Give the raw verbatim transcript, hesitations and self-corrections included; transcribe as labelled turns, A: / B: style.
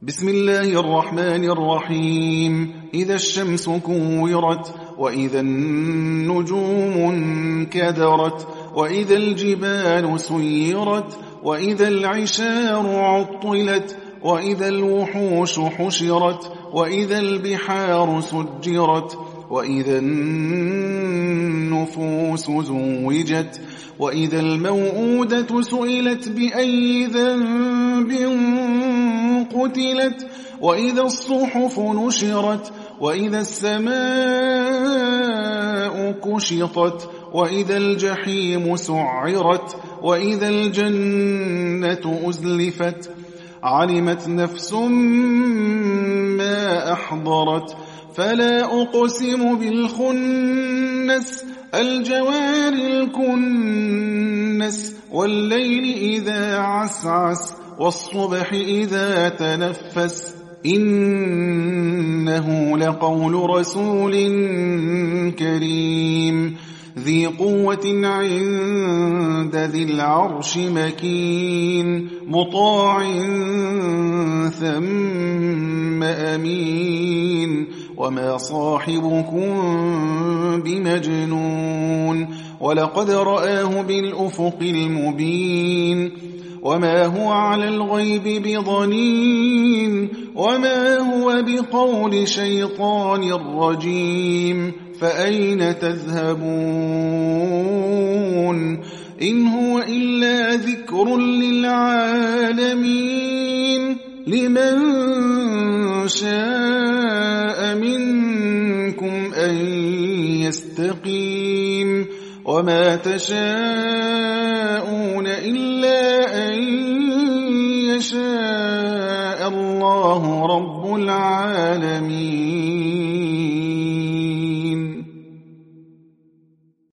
A: بسم الله الرحمن الرحيم إذا الشمس كورت وإذا النجوم انكدرت وإذا الجبال سيرت وإذا العشار عطلت وإذا الوحوش حشرت وإذا البحار سجرت وإذا النفوس زوجت وإذا الموءودة سئلت بأي ذنب قتلت وإذا الصحف نشرت وإذا السماء كشطت وإذا الجحيم سعرت وإذا الجنة أزلفت علمت نفس ما أحضرت فلا أقسم بالخنس الجوار الكنس والليل إذا عسعس والصبح إذا تنفس إنه لقول رسول كريم ذي قوة عند ذي العرش مكين مطاع ثم أمين وما صاحبكم بمجنون ولقد رآه بالأفق المبين وما هو على الغيب بضنين وما هو بقول شيطان رجيم فأين تذهبون إن هو إلا ذكر للعالمين لمن شاء منكم أن يستقيم وما تشاءون إلا أن يشاء الله رب العالمين.